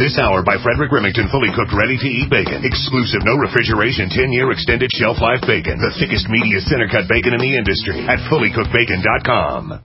This hour by Frederick Remington, fully cooked, ready-to-eat bacon. Exclusive, no refrigeration, 10-year extended shelf life bacon. The thickest, meatiest, center-cut bacon in the industry at fullycookedbacon.com.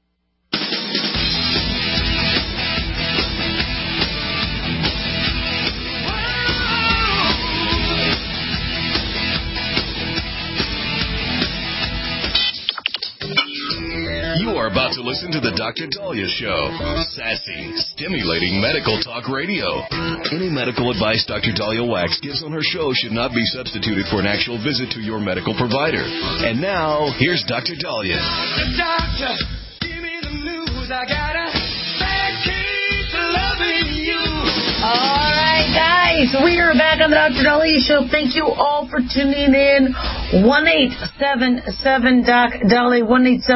You are about to listen to the Dr. Daliah Show. Sassy, stimulating medical talk radio. Any medical advice Dr. Daliah Wax gives on her show should not be substituted for an actual visit to your medical provider. And now, here's Dr. Daliah. Doctor, give me the news. I got a bad case of loving you. All right, guys, we are back on the Dr. Daliah Show. Thank you all for tuning in. 1-877-DOC-DALI,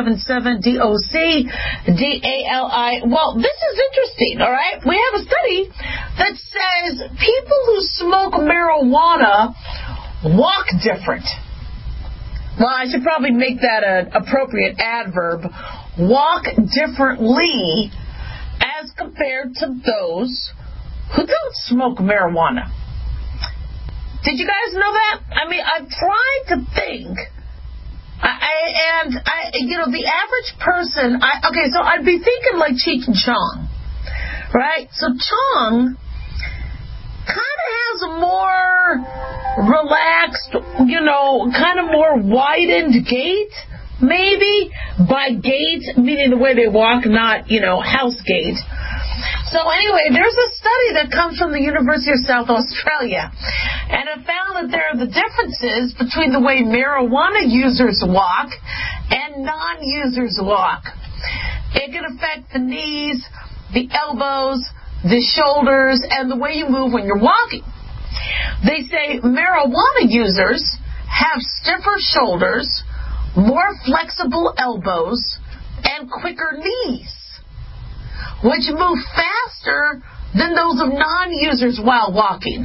1-877-DOC-DALI. Well, this is interesting, all right? We have a study that says people who smoke marijuana walk different. Well, I should probably make that an appropriate adverb. Walk differently as compared to those who don't smoke marijuana. Did you guys know that? I mean, I've tried to think, the average person, so I'd be thinking like Cheech and Chong, right? So Chong kind of has a more relaxed, kind of more widened gait, maybe. By gait, meaning the way they walk, not, house gait. So anyway, there's a study that comes from the University of South Australia, and it found that there are the differences between the way marijuana users walk and non-users walk. It can affect the knees, the elbows, the shoulders, and the way you move when you're walking. They say marijuana users have stiffer shoulders, more flexible elbows, and quicker knees, which move faster than those of non-users while walking.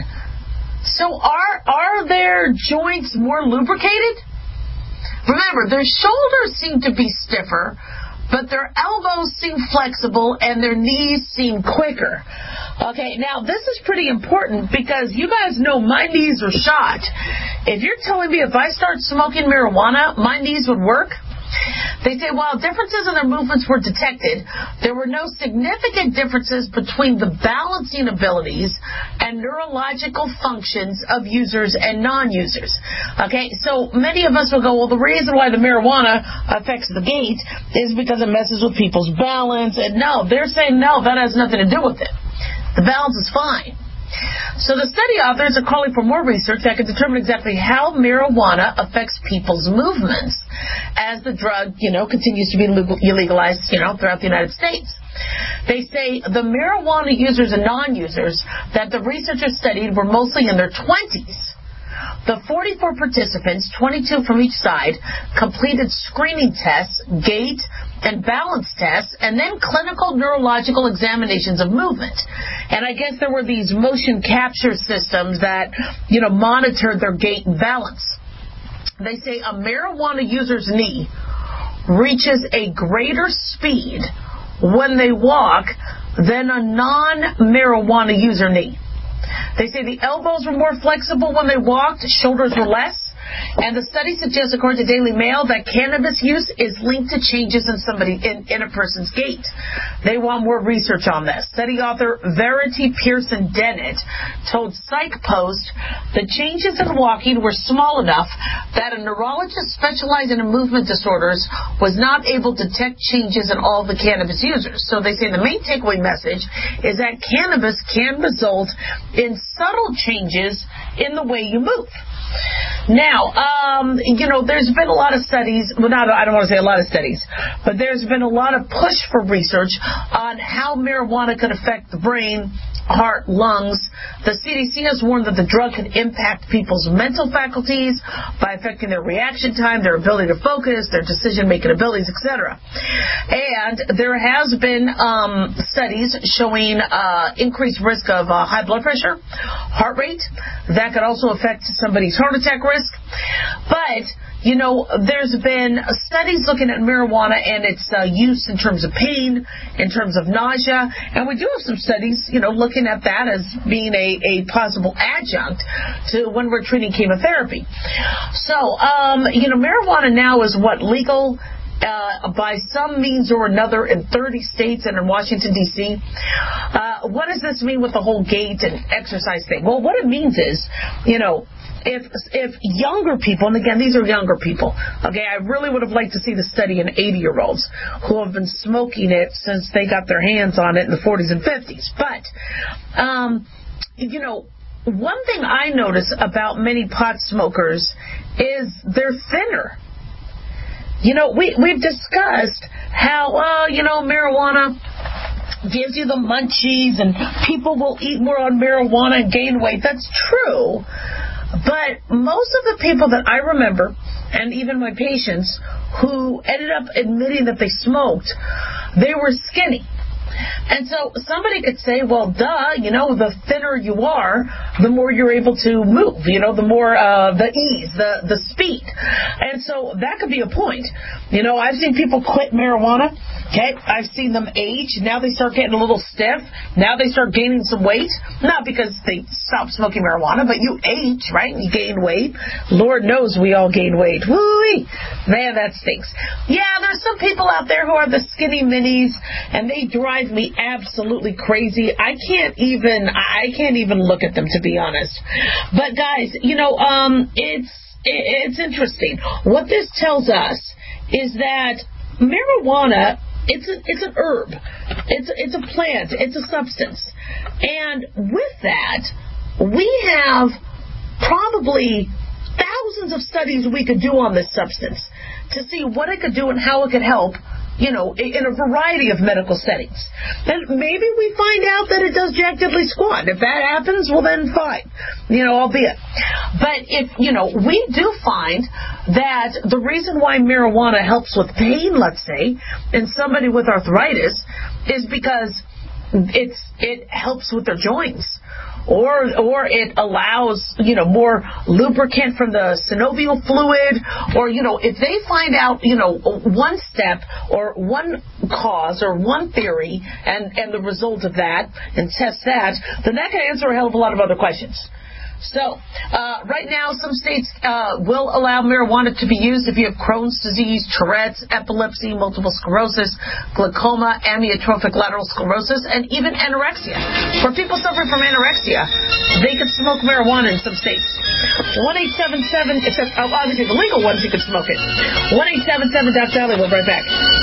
So are their joints more lubricated? Remember, their shoulders seem to be stiffer, but their elbows seem flexible and their knees seem quicker. Okay, now this is pretty important because you guys know my knees are shot. If you're telling me if I start smoking marijuana, my knees would work, they say while differences in their movements were detected, there were no significant differences between the balancing abilities and neurological functions of users and non-users. Okay, so many of us will go, well, the reason why the marijuana affects the gait is because it messes with people's balance. And no, they're saying no, that has nothing to do with it. The balance is fine. So the study authors are calling for more research that can determine exactly how marijuana affects people's movements as the drug, continues to be legalized, throughout the United States. They say the marijuana users and non-users that the researchers studied were mostly in their 20s. The 44 participants, 22 from each side, completed screening tests, gait and balance tests, and then clinical neurological examinations of movement. And I guess there were these motion capture systems that, monitored their gait and balance. They say a marijuana user's knee reaches a greater speed when they walk than a non-marijuana user knee. They say the elbows were more flexible when they walked, shoulders were less. And the study suggests, according to Daily Mail, that cannabis use is linked to changes in a person's gait. They want more research on this. Study author Verity Pearson Dennett told PsychPost the changes in walking were small enough that a neurologist specializing in movement disorders was not able to detect changes in all the cannabis users. So they say the main takeaway message is that cannabis can result in subtle changes in the way you move. Now, there's been a lot of studies, I don't want to say a lot of studies, but there's been a lot of push for research on how marijuana could affect the brain, heart, lungs. The CDC has warned that the drug could impact people's mental faculties by affecting their reaction time, their ability to focus, their decision-making abilities, etc. And there has been studies showing increased risk of high blood pressure, heart rate. That could also affect somebody's heart attack risk. But, there's been studies looking at marijuana and its use in terms of pain, in terms of nausea, and we do have some studies, looking at that as being a possible adjunct to when we're treating chemotherapy. So, marijuana now is legal by some means or another in 30 states and in Washington, D.C. What does this mean with the whole gait and exercise thing? Well, what it means is, if younger people, and again, these are younger people, okay, I really would have liked to see the study in 80-year-olds who have been smoking it since they got their hands on it in the 40s and 50s. But, one thing I notice about many pot smokers is they're thinner. We've discussed how, marijuana gives you the munchies and people will eat more on marijuana and gain weight. That's true. But most of the people that I remember, and even my patients, who ended up admitting that they smoked, they were skinny. And so somebody could say, well, duh, the thinner you are, the more you're able to move, the more the ease, the speed. And so that could be a point. I've seen people quit marijuana. Okay, I've seen them age. Now they start getting a little stiff. Now they start gaining some weight. Not because they stopped smoking marijuana, but you age, right? You gain weight. Lord knows we all gain weight. Woo-wee. Man, that stinks. Yeah, there's some people out there who are the skinny minis, and they drive me absolutely crazy. I can't even look at them, to be honest. But guys, it's interesting. What this tells us is that marijuana, it's an herb. It's a plant. It's a substance. And with that, we have probably thousands of studies we could do on this substance to see what it could do and how it could help, in a variety of medical settings. Then maybe we find out that it does jack diddly squat. If that happens, well then fine, albeit. But if, we do find that the reason why marijuana helps with pain, let's say, in somebody with arthritis, is because it helps with their joints. Or it allows, more lubricant from the synovial fluid, or, if they find out, one step or one cause or one theory and the result of that and test that, then that can answer a hell of a lot of other questions. So, right now, some states will allow marijuana to be used if you have Crohn's disease, Tourette's, epilepsy, multiple sclerosis, glaucoma, amyotrophic lateral sclerosis, and even anorexia. For people suffering from anorexia, they could smoke marijuana in some states. 1-877, except obviously the legal ones, you could smoke it. 1-877 Dr. Sally. We'll be right back.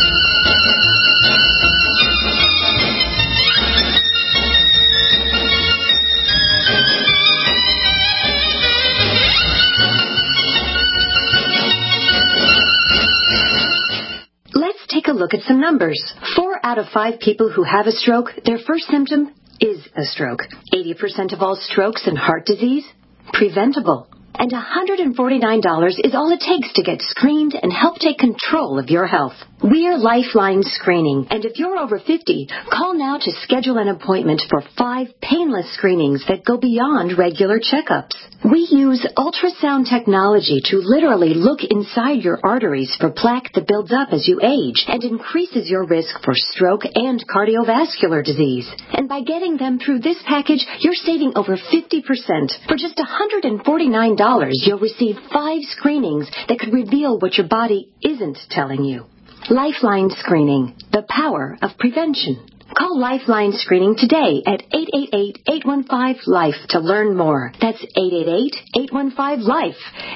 Take a look at some numbers. 4 out of 5 people who have a stroke, their first symptom is a stroke. 80% of all strokes and heart disease, preventable. And $149 is all it takes to get screened and help take control of your health. We're Lifeline Screening, and if you're over 50, call now to schedule an appointment for 5 painless screenings that go beyond regular checkups. We use ultrasound technology to literally look inside your arteries for plaque that builds up as you age and increases your risk for stroke and cardiovascular disease. And by getting them through this package, you're saving over 50%. For just $149, you'll receive 5 screenings that could reveal what your body isn't telling you. Lifeline Screening, the power of prevention. Call Lifeline Screening today at 888-815-LIFE to learn more. That's 888-815-LIFE,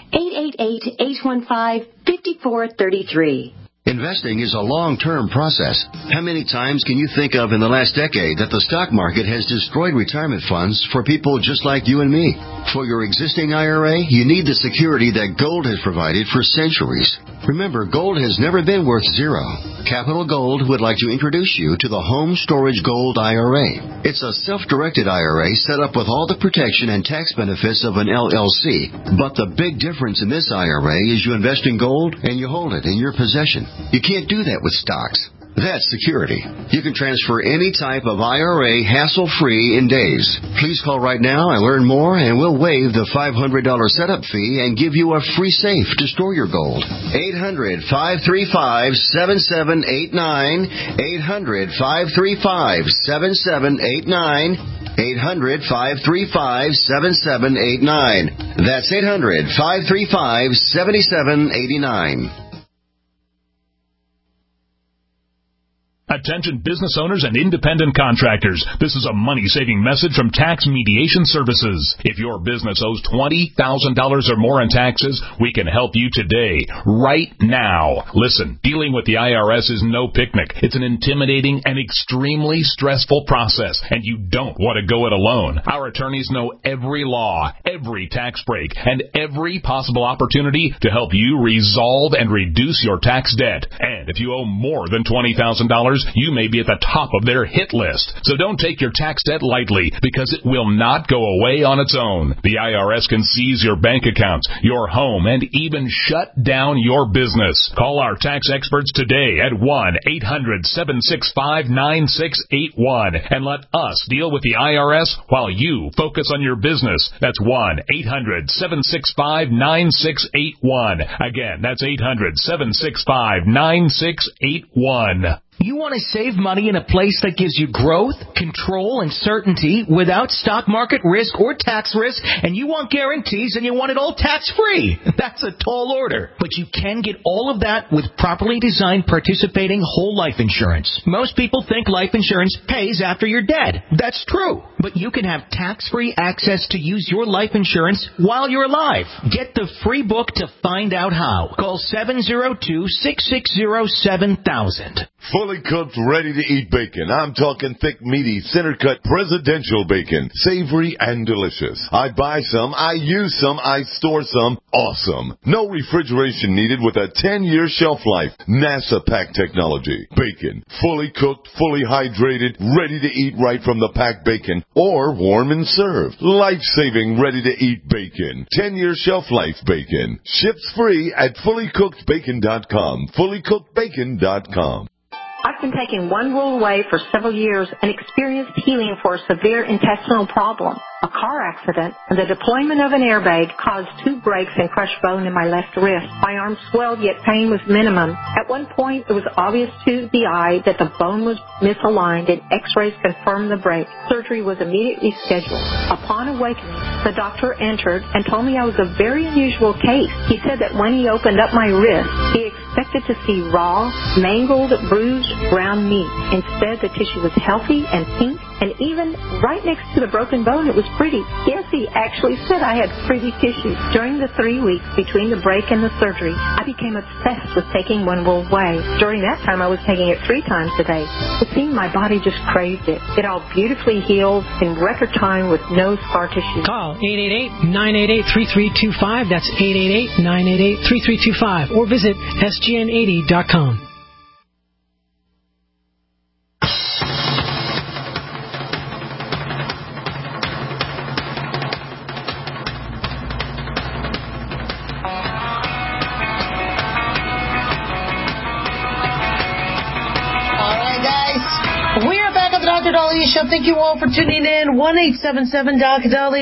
888-815-5433. Investing is a long-term process. How many times can you think of in the last decade that the stock market has destroyed retirement funds for people just like you and me? For your existing IRA, you need the security that gold has provided for centuries. Remember, gold has never been worth zero. Capital Gold would like to introduce you to the Home Storage Gold IRA. It's a self-directed IRA set up with all the protection and tax benefits of an LLC. But the big difference in this IRA is you invest in gold and you hold it in your possession. You can't do that with stocks. That's security. You can transfer any type of IRA hassle-free in days. Please call right now and learn more, and we'll waive the $500 setup fee and give you a free safe to store your gold. 800-535-7789. 800-535-7789. 800-535-7789. That's 800-535-7789. Attention business owners and independent contractors. This is a money-saving message from Tax Mediation Services. If your business owes $20,000 or more in taxes, we can help you today, right now. Listen, dealing with the IRS is no picnic. It's an intimidating and extremely stressful process, and you don't want to go it alone. Our attorneys know every law, every tax break, and every possible opportunity to help you resolve and reduce your tax debt. And if you owe more than $20,000, you may be at the top of their hit list. So don't take your tax debt lightly, because it will not go away on its own. The IRS can seize your bank accounts, your home, and even shut down your business. Call our tax experts today at 1-800-765-9681 and let us deal with the IRS while you focus on your business. That's 1-800-765-9681. Again, that's 800-765-9681. You want to save money in a place that gives you growth, control, and certainty without stock market risk or tax risk, and you want guarantees and you want it all tax-free. That's a tall order. But you can get all of that with properly designed participating whole life insurance. Most people think life insurance pays after you're dead. That's true. But you can have tax-free access to use your life insurance while you're alive. Get the free book to find out how. Call 702-660-7000. Fully cooked, ready-to-eat bacon. I'm talking thick, meaty, center-cut presidential bacon. Savory and delicious. I buy some, I use some, I store some. Awesome. No refrigeration needed with a 10-year shelf life. NASA pack technology. Bacon. Fully cooked, fully hydrated, ready to eat right from the packed bacon, or warm and served. Life-saving, ready-to-eat bacon. 10-year shelf life bacon. Ships free at fullycookedbacon.com. Fullycookedbacon.com. I've been taking One Rule Away for several years and experienced healing for a severe intestinal problem. A car accident and the deployment of an airbag caused 2 breaks and crushed bone in my left wrist. My arm swelled, yet pain was minimum. At one point, it was obvious to the eye that the bone was misaligned, and x-rays confirmed the break. Surgery was immediately scheduled. Upon awakening, the doctor entered and told me I was a very unusual case. He said that when he opened up my wrist, he expected to see raw, mangled, bruised, brown meat. Instead, the tissue was healthy and pink, and even right next to the broken bone, it was pretty. Yes, he actually said I had pretty tissue. During the 3 weeks between the break and the surgery, I became obsessed with taking One Rule Away. During that time, I was taking it 3 times a day. It seemed my body just craved it. It all beautifully healed in record time with no scar tissue. Call 888-988-3325. That's 888-988-3325. Or visit sgn80.com. Dr. Dahlia Show. Thank you all for tuning in. 1-877-Dr. Dahlia,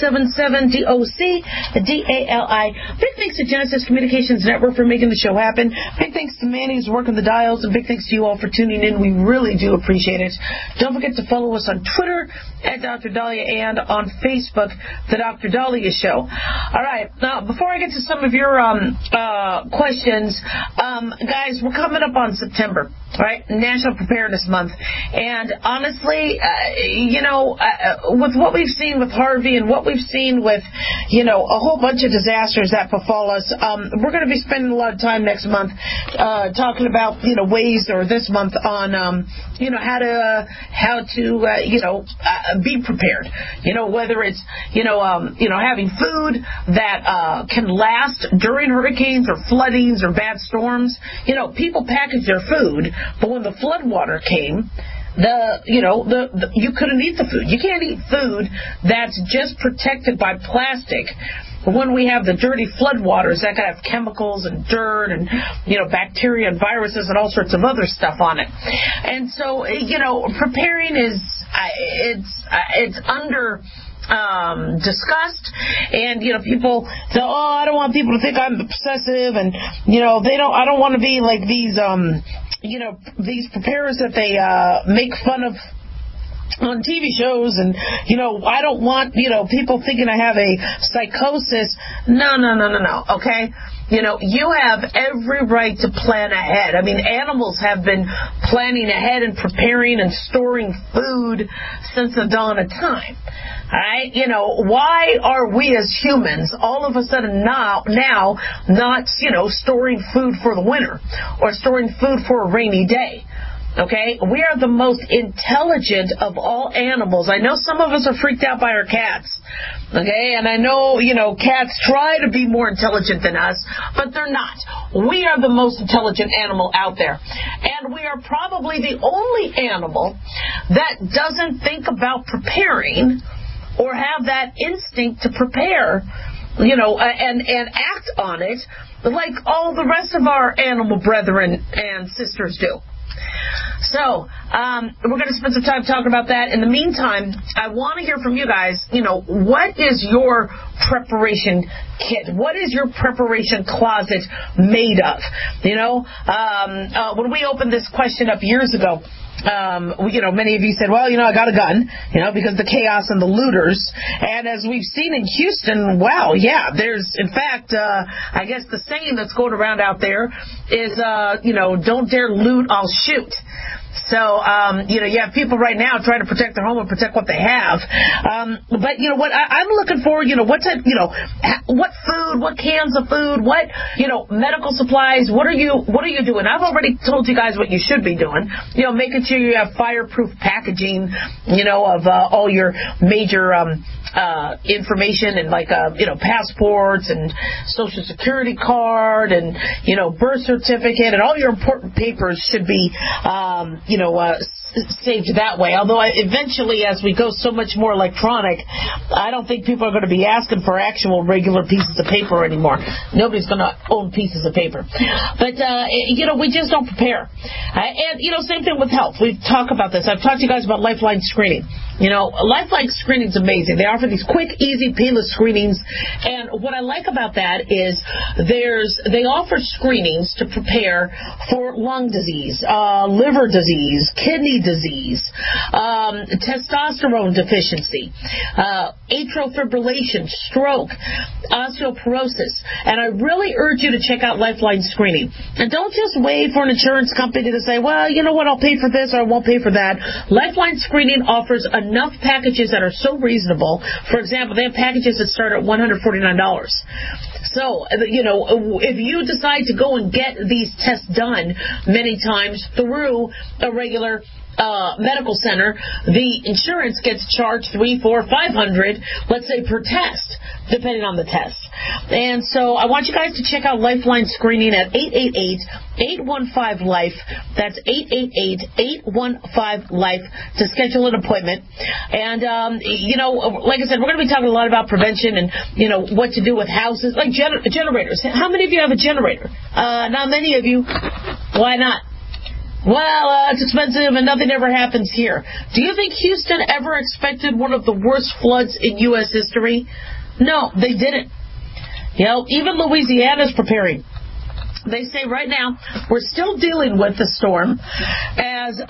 1-877-DOC-DALI. Big thanks to Genesis Communications Network for making the show happen. Big thanks to Manny who's working the dials, and big thanks to you all for tuning in. We really do appreciate it. Don't forget to follow us on Twitter at Dr. Dahlia and on Facebook, The Dr. Dahlia Show. All right. Now, before I get to some of your questions, guys, we're coming up on September, right? National Preparedness Month. And honestly, with what we've seen with Harvey and what we've seen with, a whole bunch of disasters that befall us, we're going to be spending a lot of time next month talking about, ways, or this month on, how to be prepared. Whether it's, having food that can last during hurricanes or floodings or bad storms. People package their food, but when the flood water came, you couldn't eat the food. You can't eat food that's just protected by plastic when we have the dirty floodwaters that could have chemicals and dirt and, bacteria and viruses and all sorts of other stuff on it. And so, preparing is, it's under discussed, and people say, I don't want people to think I'm obsessive, and I don't want to be like these these preparers that they make fun of on TV shows, and I don't want people thinking I have a psychosis. No, okay? You have every right to plan ahead. I mean, animals have been planning ahead and preparing and storing food since the dawn of time. All right? Why are we as humans all of a sudden now not, storing food for the winter or storing food for a rainy day? Okay? We are the most intelligent of all animals. I know some of us are freaked out by our cats. Okay? And I know, cats try to be more intelligent than us, but they're not. We are the most intelligent animal out there. And we are probably the only animal that doesn't think about preparing or have that instinct to prepare, and act on it like all the rest of our animal brethren and sisters do. So, we're going to spend some time talking about that. In the meantime, I want to hear from you guys, what is your preparation kit? What is your preparation closet made of? When we opened this question up years ago, many of you said, well, I got a gun, because of the chaos and the looters. And as we've seen in Houston, wow, yeah, there's, in fact, I guess the saying that's going around out there is, don't dare loot, I'll shoot. So, you have people right now trying to protect their home and protect what they have. But what I'm looking for, what type, what food, what cans of food, what, medical supplies, what are you doing? I've already told you guys what you should be doing. Making sure you have fireproof packaging, of all your major information and passports and social security card and, birth certificate and all your important papers should be, saved that way. Although eventually, as we go so much more electronic, I don't think people are going to be asking for actual regular pieces of paper anymore. Nobody's going to own pieces of paper. But, we just don't prepare. And, same thing with health. We've talked about this. I've talked to you guys about Lifeline screening. Lifeline screening is amazing. They offer these quick, easy, painless screenings. And what I like about that is they offer screenings to prepare for lung disease, liver disease, kidney disease, testosterone deficiency, atrial fibrillation, stroke, osteoporosis. And I really urge you to check out Lifeline screening. And don't just wait for an insurance company to say, well, you know what, I'll pay for this or I won't pay for that. Lifeline screening offers enough packages that are so reasonable. For example, they have packages that start at $149. So, if you decide to go and get these tests done many times through a regular medical center, the insurance gets charged $300, $400, $500, let's say, per test, depending on the test. And so I want you guys to check out Lifeline screening at 888-815-LIFE. That's 888-815-LIFE to schedule an appointment. And, like I said, we're going to be talking a lot about prevention and, what to do with houses, like generators. How many of you have a generator? Not many of you. Why not? Well, it's expensive and nothing ever happens here. Do you think Houston ever expected one of the worst floods in U.S. history? No, they didn't. Even Louisiana's preparing. They say right now we're still dealing with the storm as,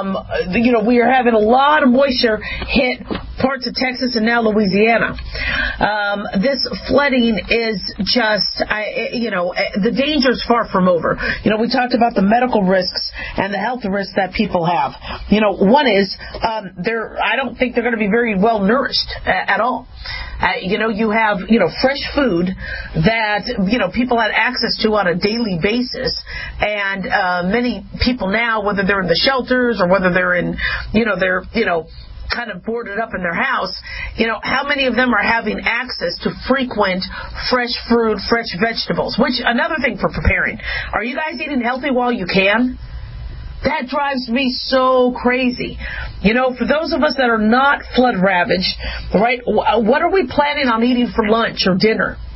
we are having a lot of moisture hit parts of Texas and now Louisiana. This flooding is just, the danger is far from over. We talked about the medical risks and the health risks that people have. One is, I don't think they're going to be very well nourished at all. You have, fresh food that, people had access to on a daily basis. And, many people now, whether they're in the shelters or whether they're in, they're, kind of boarded up in their house, how many of them are having access to frequent fresh fruit, fresh vegetables? Which, another thing for preparing. Are you guys eating healthy while you can? That drives me so crazy. For those of us that are not flood ravaged, right, what are we planning on eating for lunch or dinner?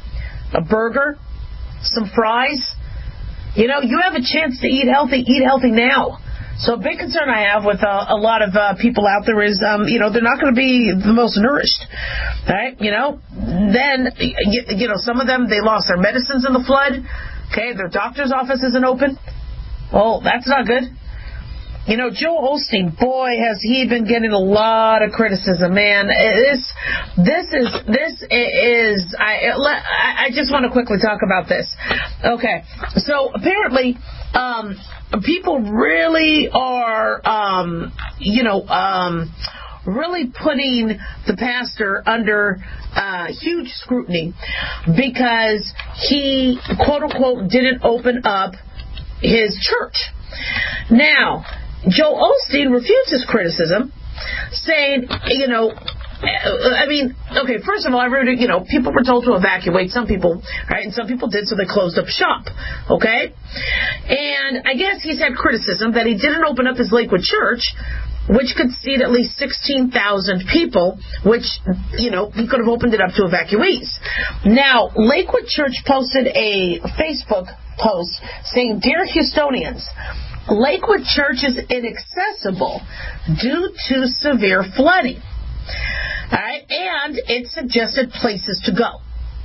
a burger, some fries. You know, you have a chance to eat healthy now. So a big concern I have with a lot of people out there is, you know, they're not going to be the most nourished, right? You know, then, you know, some of them, they lost their medicines in the flood. Okay, their doctor's office isn't open. Well, that's not good. You know, Joel Osteen, boy, has he been getting a lot of criticism, man. This is. I just want to quickly talk about this. Okay, so apparently, people really are, really putting the pastor under huge scrutiny because he, quote unquote, didn't open up his church. Now, Joel Osteen refutes his criticism, saying, you know, I mean, okay, first of all, I read, you know, people were told to evacuate, some people, right, and some people did, so they closed up shop, okay? And I guess he's had criticism that he didn't open up his Lakewood church, which could seat at least 16,000 people, which, you know, he could have opened it up to evacuees. Now, Lakewood Church posted a Facebook post saying, "Dear Houstonians, Lakewood Church is inaccessible due to severe flooding." All right, and it suggested places to go.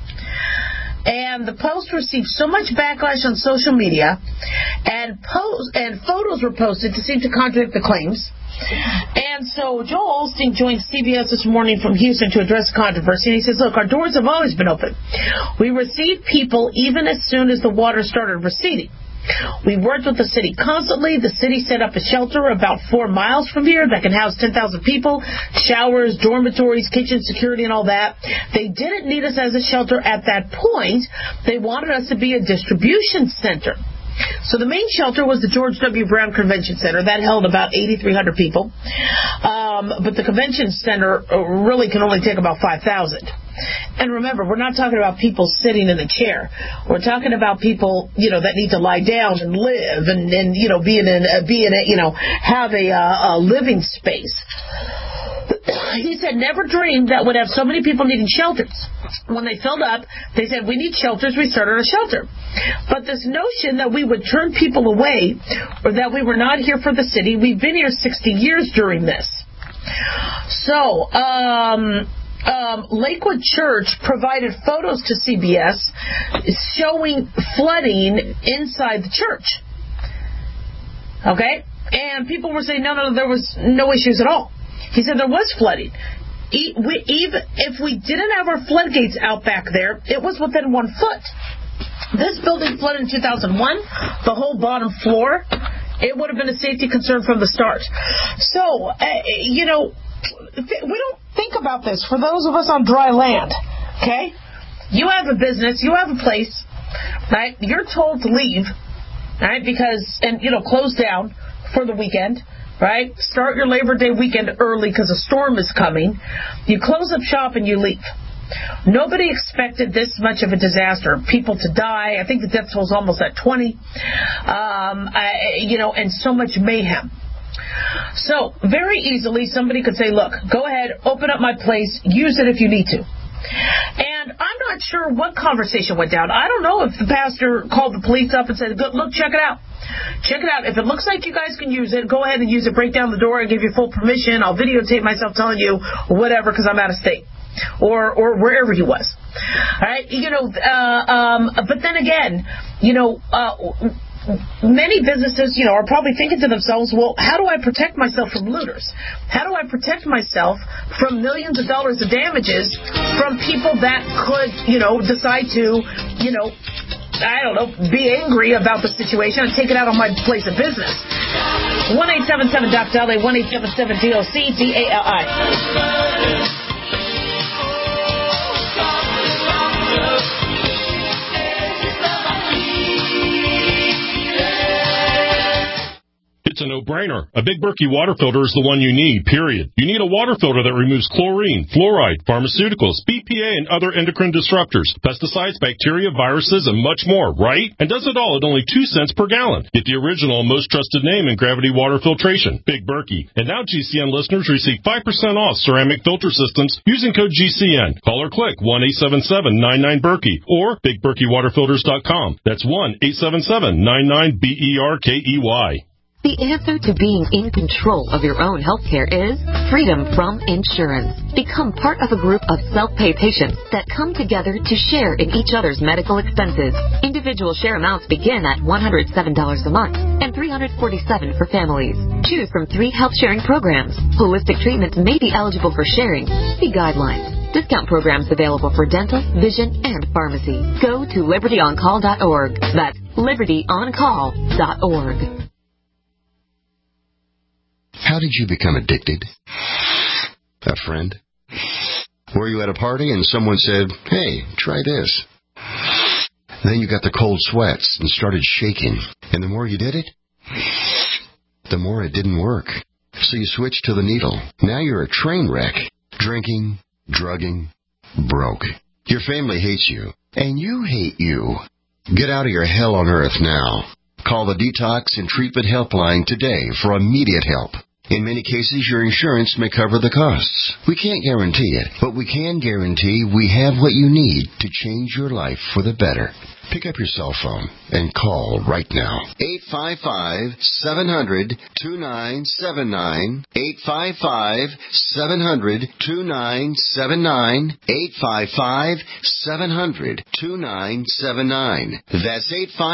And the post received so much backlash on social media, and photos were posted to seem to contradict the claims. And so Joel Osteen joined CBS this morning from Houston to address the controversy. And he says, "Look, our doors have always been open. We received people even as soon as the water started receding. We worked with the city constantly. The city set up a shelter about 4 miles from here that can house 10,000 people, showers, dormitories, kitchen, security, and all that. They didn't need us as a shelter at that point. They wanted us to be a distribution center." So the main shelter was the George W. Brown Convention Center. That held about 8,300 people. But the convention center really can only take about 5,000. And remember, we're not talking about people sitting in a chair. We're talking about people, you know, that need to lie down and live and you know, have a living space. He said, "Never dreamed that would have so many people needing shelters. When they filled up, they said, we need shelters. We started a shelter. But this notion that we would turn people away or that we were not here for the city, we've been here 60 years during this." So, Lakewood Church provided photos to CBS showing flooding inside the church. Okay? And people were saying, no, there was no issues at all. He said there was flooding. Even if we didn't have our floodgates out back there, it was within 1 foot. This building flooded in 2001, the whole bottom floor. It would have been a safety concern from the start. So, you know, we don't think about this. For those of us on dry land, okay? You have a business, you have a place, right? You're told to leave, right? Because, and, you know, close down for the weekend. Right? Start your Labor Day weekend early because a storm is coming. You close up shop and you leave. Nobody expected this much of a disaster. People to die. I think the death toll is almost at 20. And so much mayhem. So very easily somebody could say, "Look, go ahead, open up my place, use it if you need to." And I'm not sure what conversation went down. I don't know if the pastor called the police up and said, "Look, check it out. Check it out. If it looks like you guys can use it, go ahead and use it. Break down the door and give you full permission. I'll videotape myself telling you whatever because I'm out of state." Or wherever he was. All right? You know, but then again, you know, many businesses, you know, are probably thinking to themselves, well, how do I protect myself from looters? How do I protect myself from millions of dollars of damages from people that could, you know, decide to, you know, I don't know, be angry about the situation and take it out on my place of business? 1-877-DOC-DALI, 1-877-DOC-DALI. It's a no-brainer. A Big Berkey water filter is the one you need, period. You need a water filter that removes chlorine, fluoride, pharmaceuticals, BP, BPA and other endocrine disruptors, pesticides, bacteria, viruses, and much more, right? And does it all at only 2 cents per gallon. Get the original and most trusted name in gravity water filtration, Big Berkey. And now GCN listeners receive 5% off ceramic filter systems using code GCN. Call or click 1-877-99-BERKEY or BigBerkeyWaterFilters.com. That's 1-877-99-BERKEY. The answer to being in control of your own healthcare is freedom from insurance. Become part of a group of self-pay patients that come together to share in each other's medical expenses. Individual share amounts begin at $107 a month and $347 for families. Choose from 3 health-sharing programs. Holistic treatments may be eligible for sharing. See guidelines. Discount programs available for dental, vision, and pharmacy. Go to libertyoncall.org. That's libertyoncall.org. How did you become addicted? A friend? Were you at a party and someone said, "Hey, try this"? Then you got the cold sweats and started shaking. And the more you did it, the more it didn't work. So you switched to the needle. Now you're a train wreck. Drinking, drugging, broke. Your family hates you. And you hate you. Get out of your hell on earth now. Call the Detox and Treatment Helpline today for immediate help. In many cases, your insurance may cover the costs. We can't guarantee it, but we can guarantee we have what you need to change your life for the better. Pick up your cell phone and call right now. 855-700-2979. 855-700-2979. 855-700-2979. That's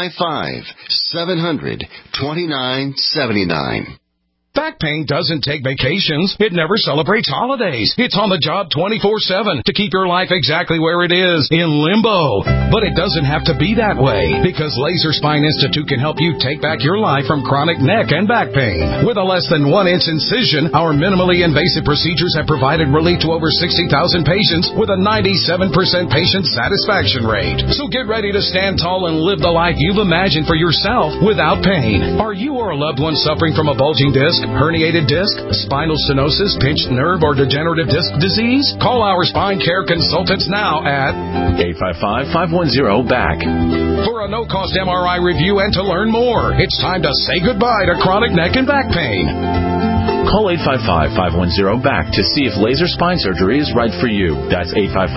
855-700-2979. Back pain doesn't take vacations. It never celebrates holidays. It's on the job 24/7 to keep your life exactly where it is, in limbo. But it doesn't have to be that way, because Laser Spine Institute can help you take back your life from chronic neck and back pain. With a less than 1-inch incision, our minimally invasive procedures have provided relief to over 60,000 patients with a 97% patient satisfaction rate. So get ready to stand tall and live the life you've imagined for yourself without pain. Are you or a loved one suffering from a bulging disc, herniated disc, spinal stenosis, pinched nerve, or degenerative disc disease? Call our spine care consultants now at 855-510-BACK. For a no-cost MRI review and to learn more. It's time to say goodbye to chronic neck and back pain. Call 855-510-BACK to see if laser spine surgery is right for you. That's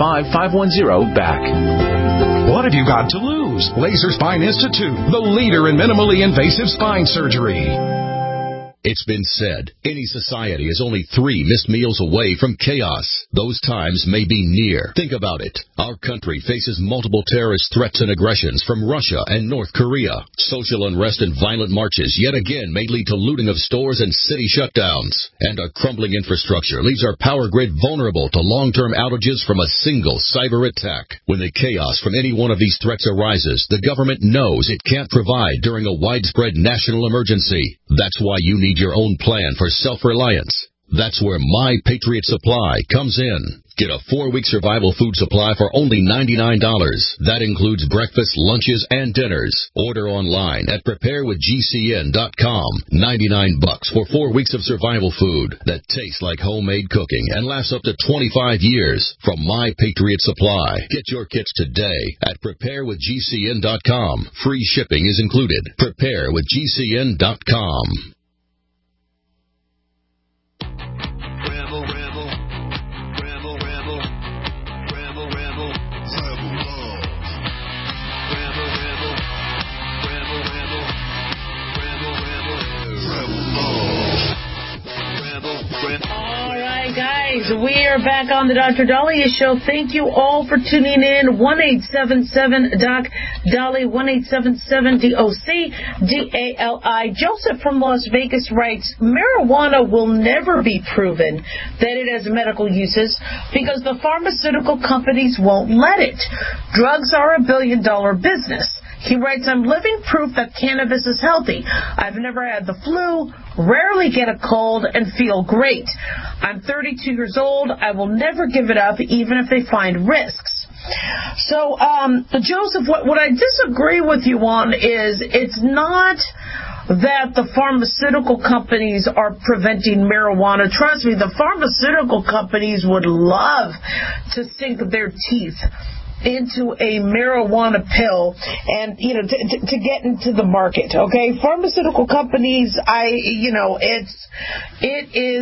855-510-BACK. What have you got to lose? Laser Spine Institute, the leader in minimally invasive spine surgery. It's been said, any society is only 3 missed meals away from chaos. Those times may be near. Think about it. Our country faces multiple terrorist threats and aggressions from Russia and North Korea. Social unrest and violent marches yet again may lead to looting of stores and city shutdowns. And a crumbling infrastructure leaves our power grid vulnerable to long-term outages from a single cyber attack. When the chaos from any one of these threats arises, the government knows it can't provide during a widespread national emergency. That's why you need your own plan for self-reliance. That's where My Patriot Supply comes in. Get a 4-week survival food supply for only $99. That includes breakfast, lunches, and dinners. Order online at preparewithgcn.com. $99 for 4 weeks of survival food that tastes like homemade cooking and lasts up to 25 years from My Patriot Supply. Get your kits today at preparewithgcn.com. Free shipping is included. Preparewithgcn.com. We are back on the Dr. Dahlia Show. Thank you all for tuning in. 1-877-DOC-DALI, 1-877-DOC-DALI. Joseph from Las Vegas writes, marijuana will never be proven that it has medical uses because the pharmaceutical companies won't let it. Drugs are a billion-dollar business. He writes, I'm living proof that cannabis is healthy. I've never had the flu, rarely get a cold, and feel great. I'm 32 years old. I will never give it up, even if they find risks. So, Joseph, what I disagree with you on is it's not that the pharmaceutical companies are preventing marijuana. Trust me, the pharmaceutical companies would love to sink their teeth into a marijuana pill and, to get into the market, okay? Pharmaceutical companies, it is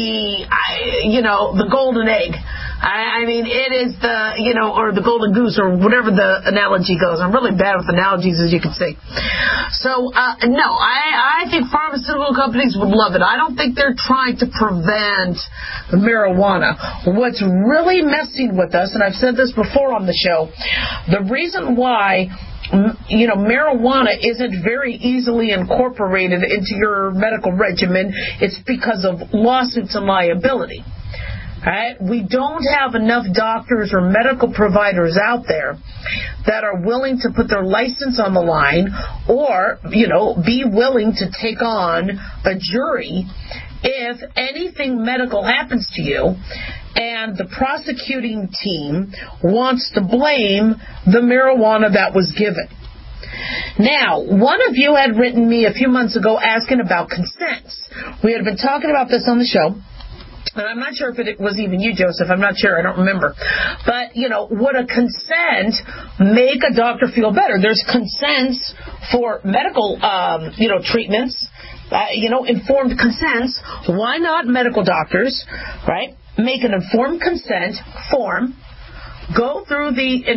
the golden egg. I mean, it is or the golden goose, or whatever the analogy goes. I'm really bad with analogies, as you can see. So, no, I think pharmaceutical companies would love it. I don't think they're trying to prevent marijuana. What's really messing with us, and I've said this before on the show, the reason why marijuana isn't very easily incorporated into your medical regimen, it's because of lawsuits and liability. Right? We don't have enough doctors or medical providers out there that are willing to put their license on the line or, be willing to take on a jury if anything medical happens to you and the prosecuting team wants to blame the marijuana that was given. Now, one of you had written me a few months ago asking about consents. We had been talking about this on the show. And I'm not sure if it was even you, Joseph. I'm not sure. I don't remember. But, would a consent make a doctor feel better? There's consents for medical, treatments, informed consents. Why not medical doctors, right? Make an informed consent form. Go through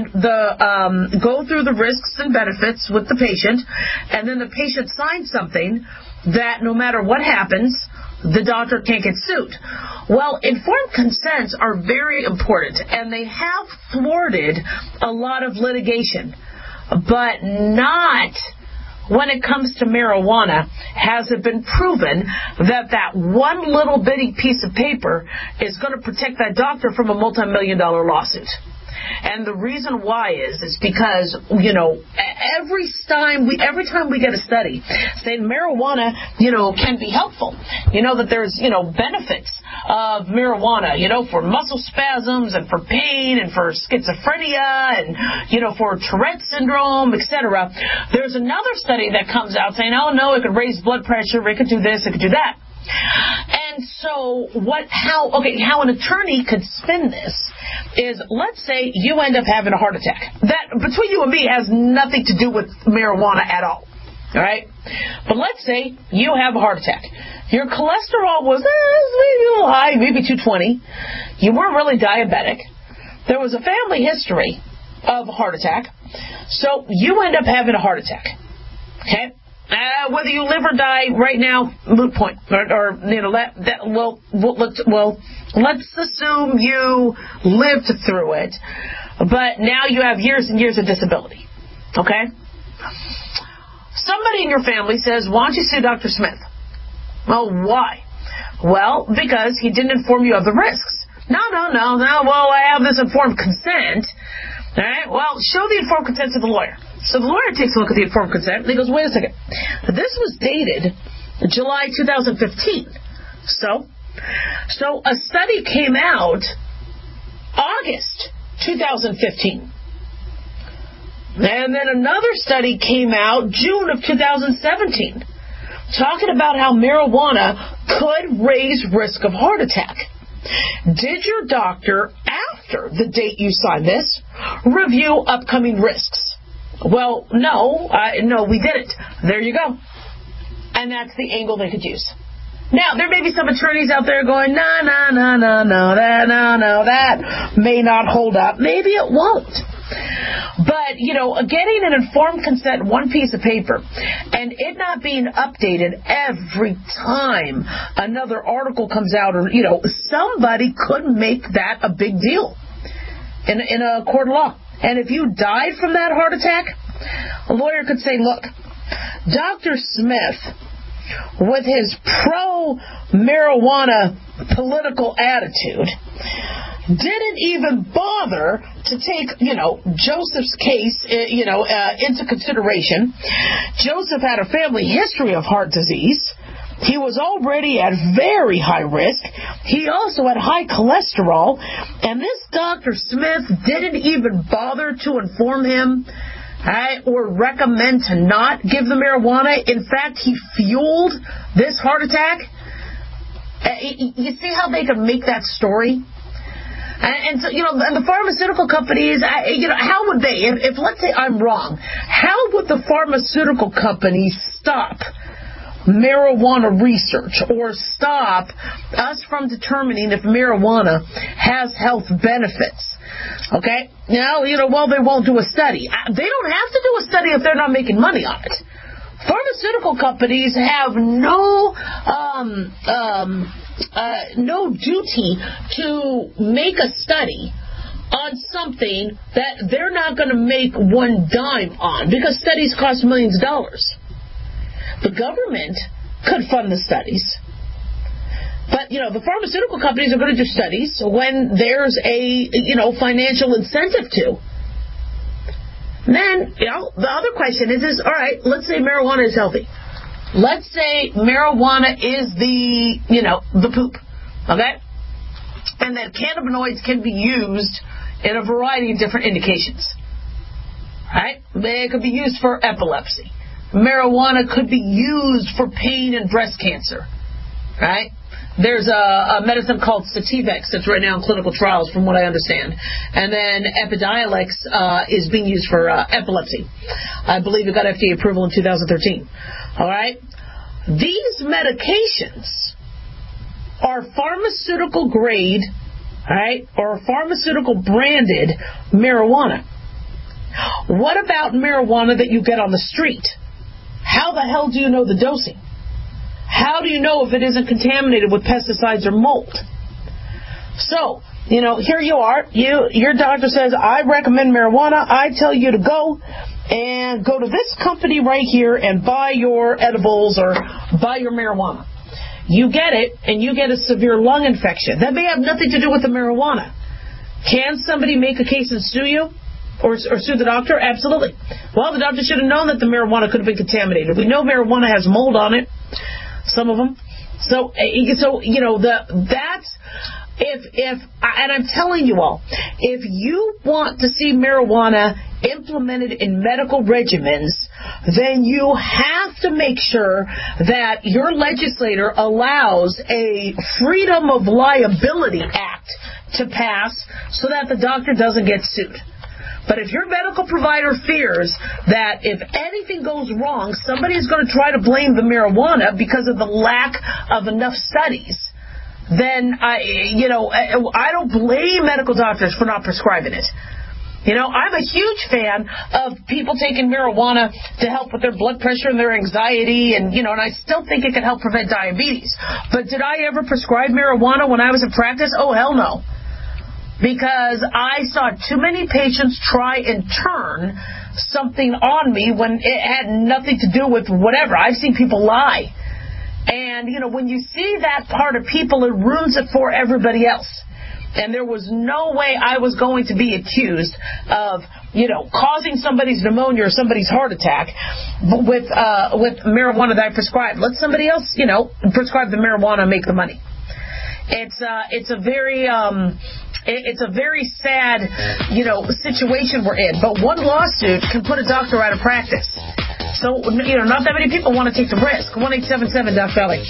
the risks and benefits with the patient, and then the patient signs something that no matter what happens, the doctor can't get sued. Well, informed consents are very important, and they have thwarted a lot of litigation, but not when it comes to marijuana. Has it been proven that one little bitty piece of paper is going to protect that doctor from a multi-million-dollar lawsuit? And the reason why is because, every time we get a study saying marijuana, can be helpful, that there's, benefits of marijuana, for muscle spasms and for pain and for schizophrenia and, for Tourette syndrome, etc. There's another study that comes out saying, oh no, it could raise blood pressure, it could do this, it could do that. And so how an attorney could spin this is, let's say you end up having a heart attack. That, between you and me, has nothing to do with marijuana at all. All right? But let's say you have a heart attack. Your cholesterol was maybe a little high, maybe 220. You weren't really diabetic. There was a family history of a heart attack. So you end up having a heart attack. Okay? Whether you live or die right now, moot point. Let's assume you lived through it, but now you have years and years of disability. Okay? Somebody in your family says, why don't you sue Dr. Smith? Well, why? Well, because he didn't inform you of the risks. No. Well, I have this informed consent. All right? Well, show the informed consent to the lawyer. So the lawyer takes a look at the informed consent and he goes, wait a second. This was dated July 2015. So a study came out August 2015. And then another study came out June of 2017 talking about how marijuana could raise risk of heart attack. Did your doctor, after the date you signed this, review upcoming risks? Well, no, we didn't. There you go. And that's the angle they could use. Now, there may be some attorneys out there going, no, that may not hold up. Maybe it won't. But, getting an informed consent, one piece of paper, and it not being updated every time another article comes out, or, somebody could make that a big deal in a court of law. And if you died from that heart attack, a lawyer could say, look, Dr. Smith, with his pro-marijuana political attitude, didn't even bother to take, Joseph's case, into consideration. Joseph had a family history of heart disease. He was already at very high risk. He also had high cholesterol. And this Dr. Smith didn't even bother to inform him or recommend to not give the marijuana. In fact, he fueled this heart attack. You see how they can make that story? And so, and the pharmaceutical companies, how would they, if let's say I'm wrong, how would the pharmaceutical companies stop marijuana research or stop us from determining if marijuana has health benefits? Okay? Now, well, they won't do a study. They don't have to do a study if they're not making money on it. Pharmaceutical companies have no duty to make a study on something that they're not going to make one dime on, because studies cost millions of dollars. The government could fund the studies, but the pharmaceutical companies are going to do studies when there's a financial incentive to. Then, the other question is, all right, let's say marijuana is healthy. Let's say marijuana is the poop, okay? And that cannabinoids can be used in a variety of different indications, right? They could be used for epilepsy. Marijuana could be used for pain and breast cancer, right? There's a medicine called Sativex that's right now in clinical trials, from what I understand. And then Epidiolex is being used for epilepsy. I believe it got FDA approval in 2013. All right? These medications are pharmaceutical grade, all right, or pharmaceutical branded marijuana. What about marijuana that you get on the street? How the hell do you know the dosing? How do you know if it isn't contaminated with pesticides or mold? So, here you are. Your doctor says, I recommend marijuana. I tell you to go to this company right here and buy your edibles or buy your marijuana. You get it, and you get a severe lung infection. That may have nothing to do with the marijuana. Can somebody make a case and sue you? Or sue the doctor? Absolutely. Well, the doctor should have known that the marijuana could have been contaminated. We know marijuana has mold on it. Some of them. So that's and I'm telling you all, if you want to see marijuana implemented in medical regimens, then you have to make sure that your legislator allows a Freedom of Liability Act to pass so that the doctor doesn't get sued. But if your medical provider fears that if anything goes wrong, somebody is going to try to blame the marijuana because of the lack of enough studies, then I don't blame medical doctors for not prescribing it. I'm a huge fan of people taking marijuana to help with their blood pressure and their anxiety, and I still think it can help prevent diabetes. But did I ever prescribe marijuana when I was in practice? Oh, hell no. Because I saw too many patients try and turn something on me when it had nothing to do with whatever. I've seen people lie. And, when you see that part of people, it ruins it for everybody else. And there was no way I was going to be accused of, causing somebody's pneumonia or somebody's heart attack with marijuana that I prescribed. Let somebody else, prescribe the marijuana and make the money. It's a very sad, situation we're in. But one lawsuit can put a doctor out of practice. So, not that many people want to take the risk. 1-877-DOC-VALLEY.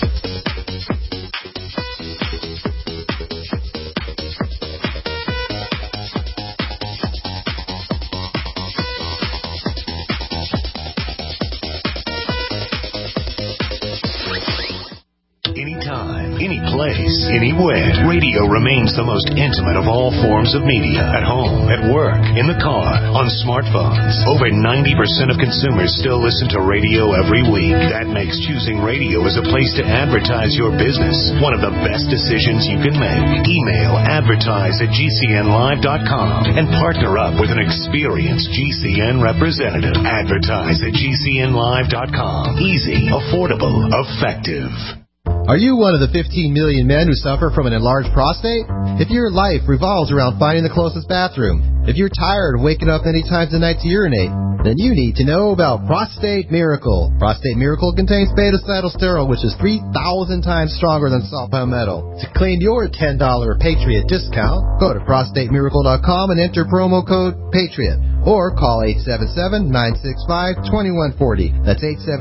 Anytime, any place, anywhere. Radio remains the most intimate of all forms of media. At home, at work, in the car, on smartphones. Over 90% of consumers still listen to radio every week. That makes choosing radio as a place to advertise your business one of the best decisions you can make. Email advertise@gcnlive.com and partner up with an experienced GCN representative. Advertise@gcnlive.com. Easy, affordable, effective. Are you one of the 15 million men who suffer from an enlarged prostate? If your life revolves around finding the closest bathroom, if you're tired of waking up many times a night to urinate, then you need to know about Prostate Miracle. Prostate Miracle contains beta-cytosterol, which is 3,000 times stronger than salt palmetto. To claim your $10 Patriot discount, go to prostatemiracle.com and enter promo code PATRIOT. or call 877-965-2140. That's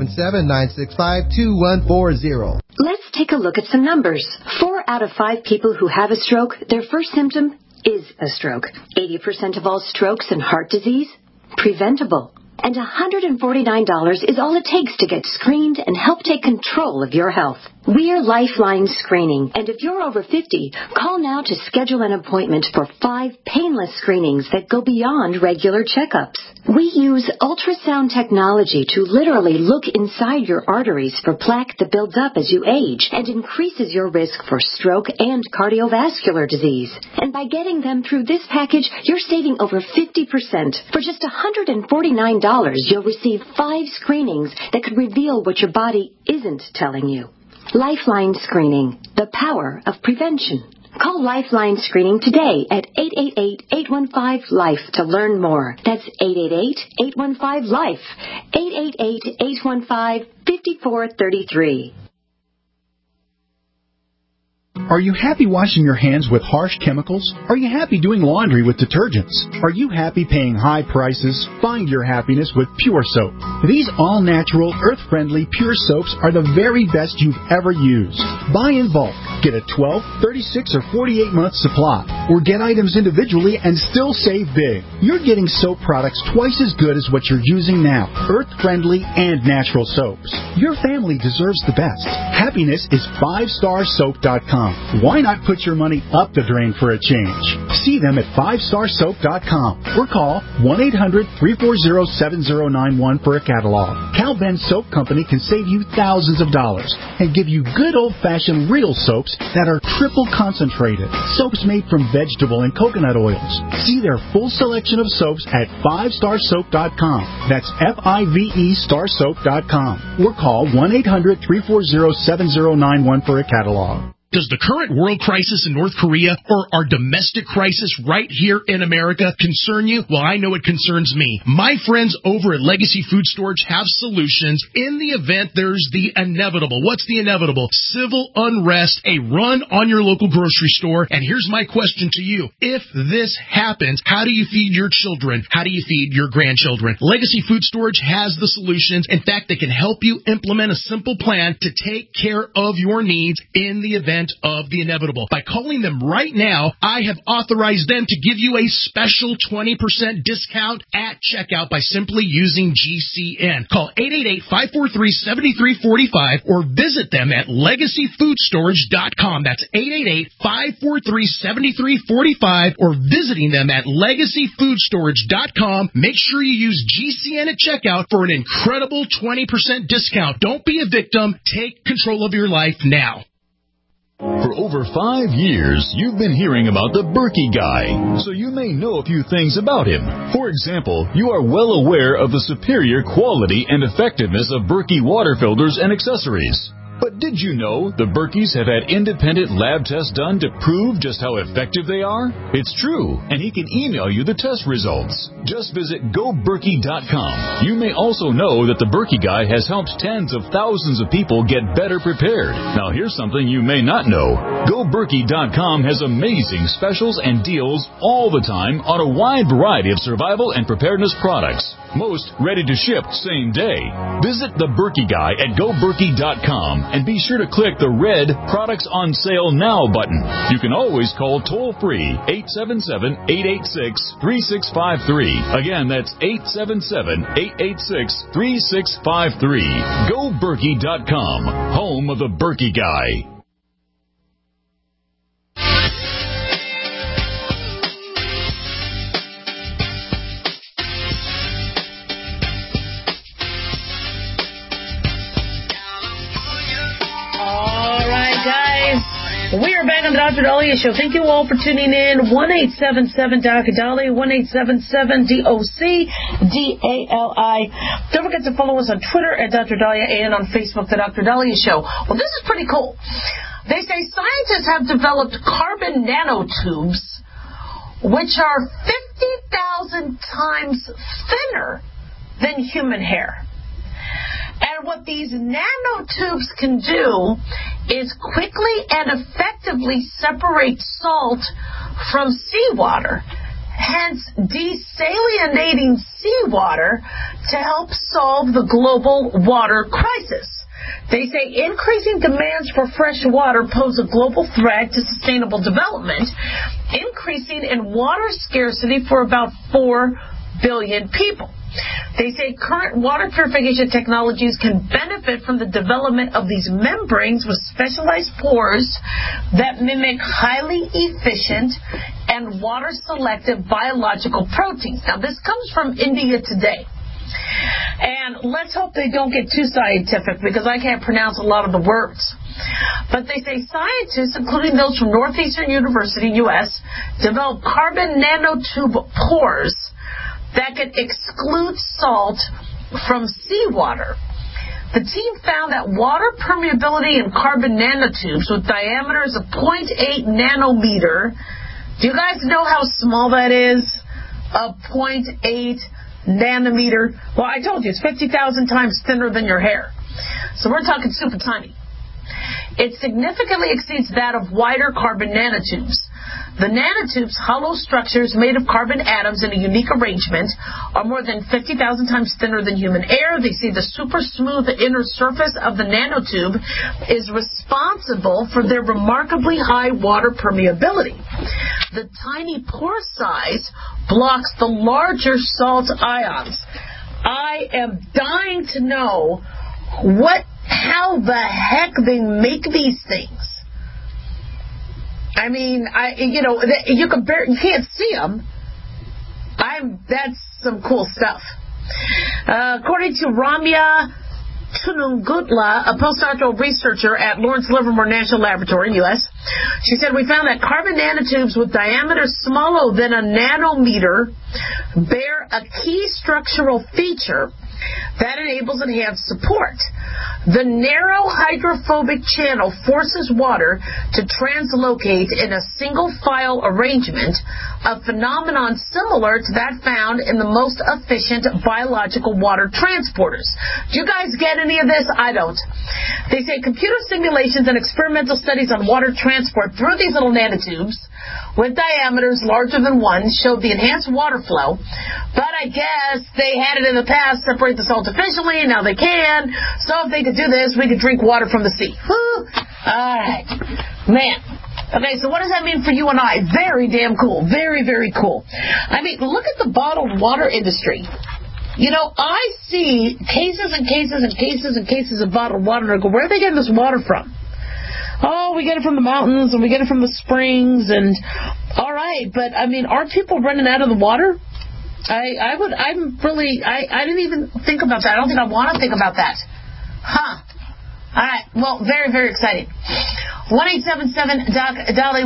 877-965-2140. Let's take a look at some numbers. 4 out of 5 people who have a stroke, their first symptom is a stroke. 80% of all strokes and heart disease, preventable. And $149 is all it takes to get screened and help take control of your health. We're Lifeline Screening, and if you're over 50, call now to schedule an appointment for 5 painless screenings that go beyond regular checkups. We use ultrasound technology to literally look inside your arteries for plaque that builds up as you age and increases your risk for stroke and cardiovascular disease. And by getting them through this package, you're saving over 50%. For just $149, you'll receive 5 screenings that could reveal what your body isn't telling you. Lifeline Screening, the power of prevention. Call Lifeline Screening today at 888-815-LIFE to learn more. That's 888-815-LIFE, 888-815-5433. Are you happy washing your hands with harsh chemicals? Are you happy doing laundry with detergents? Are you happy paying high prices? Find your happiness with Pure Soap. These all-natural, earth-friendly Pure Soaps are the very best you've ever used. Buy in bulk. Get a 12, 36, or 48-month supply. Or get items individually and still save big. You're getting soap products twice as good as what you're using now. Earth-friendly and natural soaps. Your family deserves the best. Happiness is 5starsoap.com. Why not put your money up the drain for a change? See them at 5starsoap.com or call 1-800-340-7091 for a catalog. Cal Ben Soap Company can save you thousands of dollars and give you good old-fashioned real soaps that are triple concentrated. Soaps made from vegetable and coconut oils. See their full selection of soaps at 5starsoap.com. That's F-I-V-E starsoap.com or call 1-800-340-7091 for a catalog. Does the current world crisis in North Korea or our domestic crisis right here in America concern you? Well, I know it concerns me. My friends over at Legacy Food Storage have solutions in the event there's the inevitable. What's the inevitable? Civil unrest, a run on your local grocery store. And here's my question to you. If this happens, how do you feed your children? How do you feed your grandchildren? Legacy Food Storage has the solutions. In fact, they can help you implement a simple plan to take care of your needs in the event of the inevitable. By calling them right now, I have authorized them to give you a special 20% discount at checkout by simply using GCN. Call 888-543-7345 or visit them at LegacyFoodStorage.com. That's 888-543-7345 or visiting them at LegacyFoodStorage.com. Make sure you use GCN at checkout for an incredible 20% discount. Don't be a victim. Take control of your life now. For over 5 years, you've been hearing about the Berkey Guy, so you may know a few things about him. For example, you are well aware of the superior quality and effectiveness of Berkey water filters and accessories. But did you know the Berkeys have had independent lab tests done to prove just how effective they are? It's true, and he can email you the test results. Just visit GoBerkey.com. You may also know that the Berkey Guy has helped tens of thousands of people get better prepared. Now here's something you may not know. GoBerkey.com has amazing specials and deals all the time on a wide variety of survival and preparedness products. Most ready to ship same day. Visit the Berkey Guy at GoBerkey.com and be sure to click the red Products on Sale Now button. You can always call toll-free 877-886-3653. Again, that's 877-886-3653. GoBerkey.com, home of the Berkey Guy. We are back on the Dr. Daliah Show. Thank you all for tuning in. 1-877-DOC-DALI, 1-877-DOC-DALI. Don't forget to follow us on Twitter at Dr. Daliah and on Facebook, The Dr. Daliah Show. Well, this is pretty cool. They say scientists have developed carbon nanotubes, which are 50,000 times thinner than human hair. And what these nanotubes can do is quickly and effectively separate salt from seawater hence desalinating seawater to help solve the global water crisis. They say increasing demands for fresh water pose a global threat to sustainable development, increasing in water scarcity for about 4 billion people. They say current water purification technologies can benefit from the development of these membranes with specialized pores that mimic highly efficient and water-selective biological proteins. Now, this comes from India Today. And let's hope they don't get too scientific because I can't pronounce a lot of the words. But they say scientists, including those from Northeastern University, U.S., developed carbon nanotube pores that can exclude salt from seawater. The team found that water permeability in carbon nanotubes with diameters of 0.8 nanometer. Do you guys know how small that is? A 0.8 nanometer. Well, I told you, it's 50,000 times thinner than your hair. So we're talking super tiny. It significantly exceeds that of wider carbon nanotubes. The nanotubes, hollow structures made of carbon atoms in a unique arrangement, are more than 50,000 times thinner than human air. They say the super smooth inner surface of the nanotube is responsible for their remarkably high water permeability. The tiny pore size blocks the larger salt ions. I am dying to know how the heck they make these things. I mean, you can't see them. That's some cool stuff. According to Ramya Tunungutla, a postdoctoral researcher at Lawrence Livermore National Laboratory, U.S., she said, we found that carbon nanotubes with diameters smaller than a nanometer bear a key structural feature that enables enhanced support. The narrow hydrophobic channel forces water to translocate in a single file arrangement, a phenomenon similar to that found in the most efficient biological water transporters. Do you guys get any of this? I don't. They say computer simulations and experimental studies on water transport through these little nanotubes with diameters larger than 1 showed the enhanced water flow, but I guess they had it in the past, separate the salt efficiently, and now they can. So if they could do this, we could drink water from the sea. Whew. All right. Man. Okay, so what does that mean for you and I? Very damn cool. Very, very cool. I mean, look at the bottled water industry. You know, I see cases and cases and cases and cases of bottled water, and I go, where are they getting this water from? Oh, we get it from the mountains, and we get it from the springs, and all right, but I mean, aren't people running out of the water? I didn't even think about that. I don't think I want to think about that. Huh. All right. Well, very, very exciting. 1-877-DOC-DALI,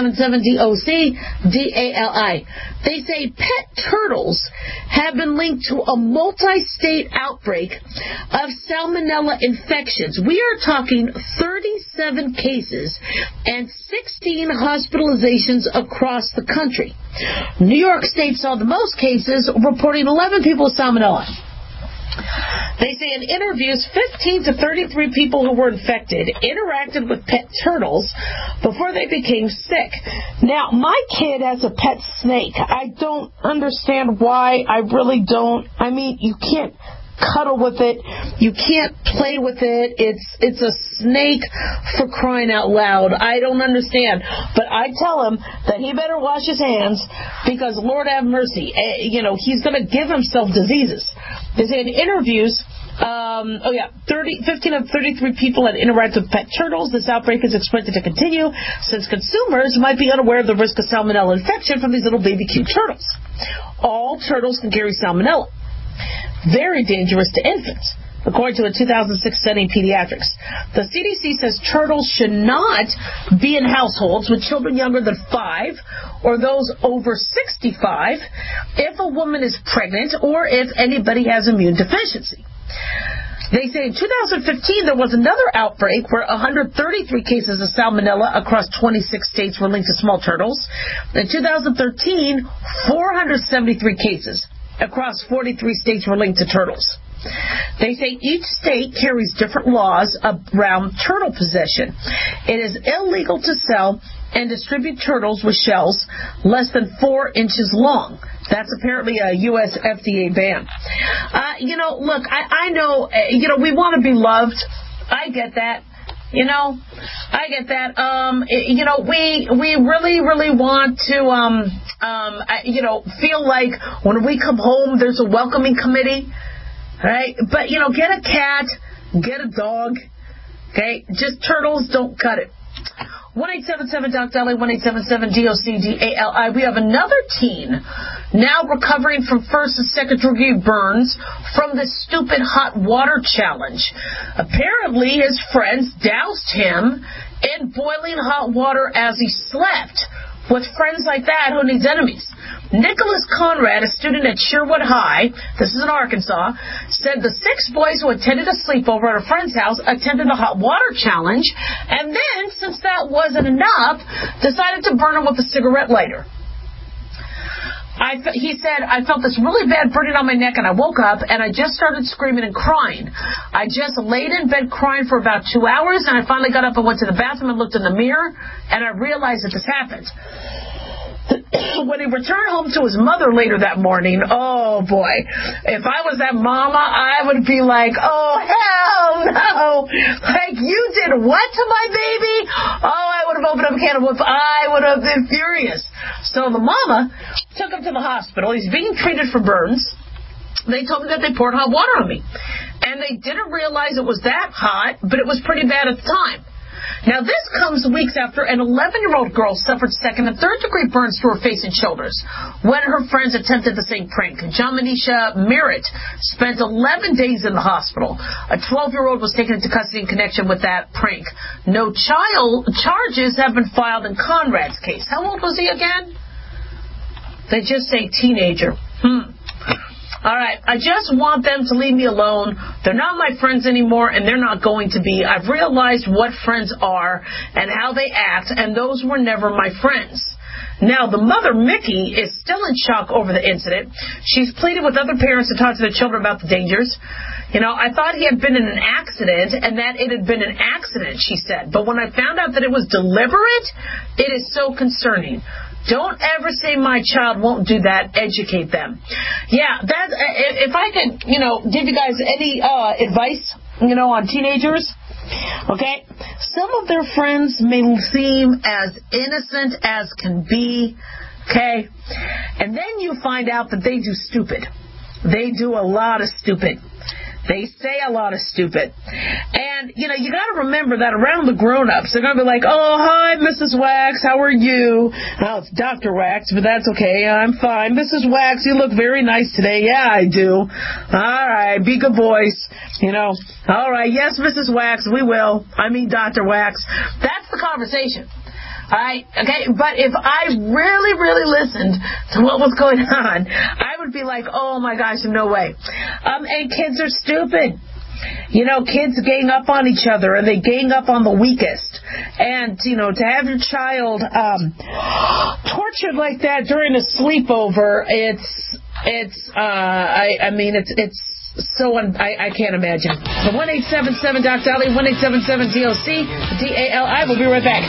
1-877-DOC-DALI. They say pet turtles have been linked to a multi-state outbreak of salmonella infections. We are talking 37 cases and 16 hospitalizations across the country. New York State saw the most cases, reporting 11 people with salmonella. They say in interviews, 15 to 33 people who were infected interacted with pet turtles before they became sick. Now, my kid has a pet snake. I don't understand why. I really don't. I mean, you can't cuddle with it. You can't play with it. It's a snake, for crying out loud. I don't understand. But I tell him that he better wash his hands because, Lord have mercy, he's going to give himself diseases. They say in interviews, 15 of 33 people had interacted with pet turtles. This outbreak is expected to continue since consumers might be unaware of the risk of salmonella infection from these little baby cute turtles. All turtles can carry salmonella. Very dangerous to infants, according to a 2006 study in pediatrics. The CDC says turtles should not be in households with children younger than 5 or those over 65 if a woman is pregnant or if anybody has immune deficiency. They say in 2015 there was another outbreak where 133 cases of salmonella across 26 states were linked to small turtles. In 2013, 473 cases across 43 states were linked to turtles. They say each state carries different laws around turtle possession. It is illegal to sell and distribute turtles with shells less than 4 inches long. That's apparently a U.S. FDA ban. Look, I know, we want to be loved. I get that. I get that. We really, really want to, feel like when we come home, there's a welcoming committee, right? But, get a cat, get a dog, okay? Just turtles, don't cut it. 1-877-DOC-DALI, 1-877-DOC-DALI. We have another teen now recovering from first and second degree burns from this stupid hot water challenge. Apparently, his friends doused him in boiling hot water as he slept. With friends like that, who needs enemies? Nicholas Conrad, a student at Sherwood High, this is in Arkansas, said the 6 boys who attended a sleepover at a friend's house attended the hot water challenge, and then, since that wasn't enough, decided to burn him with a cigarette lighter. He said, I felt this really bad burning on my neck, and I woke up, and I just started screaming and crying. I just laid in bed crying for about 2 hours, and I finally got up and went to the bathroom and looked in the mirror, and I realized that this happened. When he returned home to his mother later that morning, oh boy, if I was that mama, I would be like, oh hell no, like, you did what to my baby? Oh, I would have opened up a can of whoop. I would have been furious. So the mama took him to the hospital. He's being treated for burns. They told me that they poured hot water on me, and they didn't realize it was that hot, but it was pretty bad at the time. Now, this comes weeks after an 11-year-old girl suffered second and third degree burns to her face and shoulders when her friends attempted the same prank. Jamanisha Merritt spent 11 days in the hospital. A 12-year-old was taken into custody in connection with that prank. No charges have been filed in Conrad's case. How old was he again? They just say teenager. All right, I just want them to leave me alone. They're not my friends anymore, and they're not going to be. I've realized what friends are and how they act, and those were never my friends. Now, the mother, Mickey, is still in shock over the incident. She's pleaded with other parents to talk to their children about the dangers. I thought he had been in an accident and that it had been an accident, she said. But when I found out that it was deliberate, it is so concerning. Don't ever say my child won't do that. Educate them. Yeah, that. If I could, give you guys any advice, on teenagers, okay? Some of their friends may seem as innocent as can be, okay? And then you find out that they do stupid. They do a lot of stupid. They say a lot of stupid. And, you got to remember that around the grown-ups, they're going to be like, oh, hi, Mrs. Wax, how are you? Well, it's Dr. Wax, but that's okay. I'm fine. Mrs. Wax, you look very nice today. Yeah, I do. All right, be good boys. All right, yes, Mrs. Wax, we will. I mean Dr. Wax. That's the conversation. All right, okay, but if I really, really listened to what was going on, I would be like, oh my gosh, no way. And kids are stupid. Kids gang up on each other, and they gang up on the weakest. And, to have your child tortured like that during a sleepover, it's so I can't imagine. So 1-877-DOC-DALI, 1-877-DOC-DALI. We'll be right back.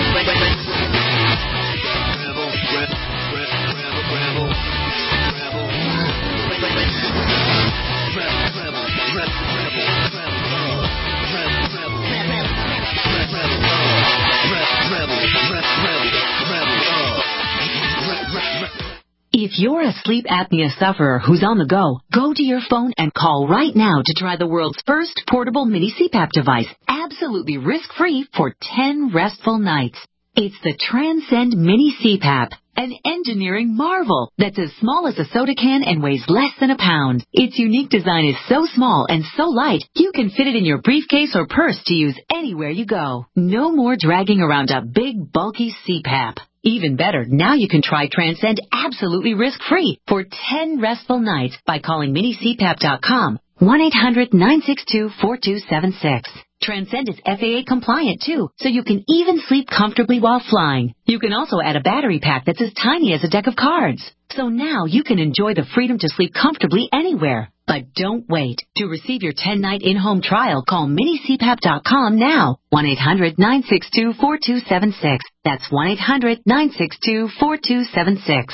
If you're a sleep apnea sufferer who's on the go, go to your phone and call right now to try the world's first portable mini CPAP device, absolutely risk-free for 10 restful nights. It's the Transcend Mini CPAP, an engineering marvel that's as small as a soda can and weighs less than a pound. Its unique design is so small and so light, you can fit it in your briefcase or purse to use anywhere you go. No more dragging around a big, bulky CPAP. Even better, now you can try Transcend absolutely risk-free for 10 restful nights by calling minicpap.com, 1-800-962-4276. Transcend is FAA compliant too, so you can even sleep comfortably while flying. You can also add a battery pack that's as tiny as a deck of cards. So now you can enjoy the freedom to sleep comfortably anywhere. But don't wait. To receive your 10-night in-home trial, call minicpap.com now. 1-800-962-4276. That's 1-800-962-4276.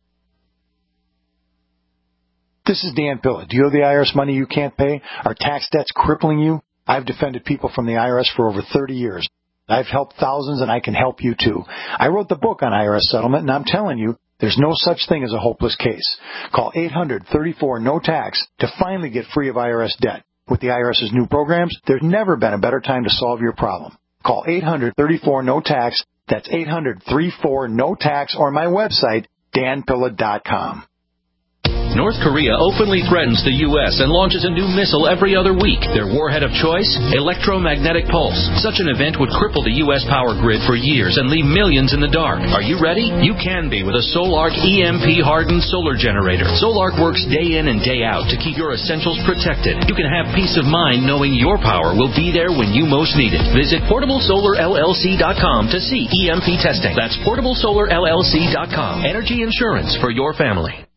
This is Dan Pilla. Do you owe the IRS money you can't pay? Are tax debts crippling you? I've defended people from the IRS for over 30 years. I've helped thousands, and I can help you too. I wrote the book on IRS settlement, and I'm telling you, there's no such thing as a hopeless case. Call 800-34-NO-TAX to finally get free of IRS debt. With the IRS's new programs, there's never been a better time to solve your problem. Call 800-34-NO-TAX. That's 800-34-NO-TAX, or my website, danpilla.com. North Korea openly threatens the U.S. and launches a new missile every other week. Their warhead of choice? Electromagnetic pulse. Such an event would cripple the U.S. power grid for years and leave millions in the dark. Are you ready? You can be with a Solark EMP-hardened solar generator. Solark works day in and day out to keep your essentials protected. You can have peace of mind knowing your power will be there when you most need it. Visit PortableSolarLLC.com to see EMP testing. That's PortableSolarLLC.com. Energy insurance for your family.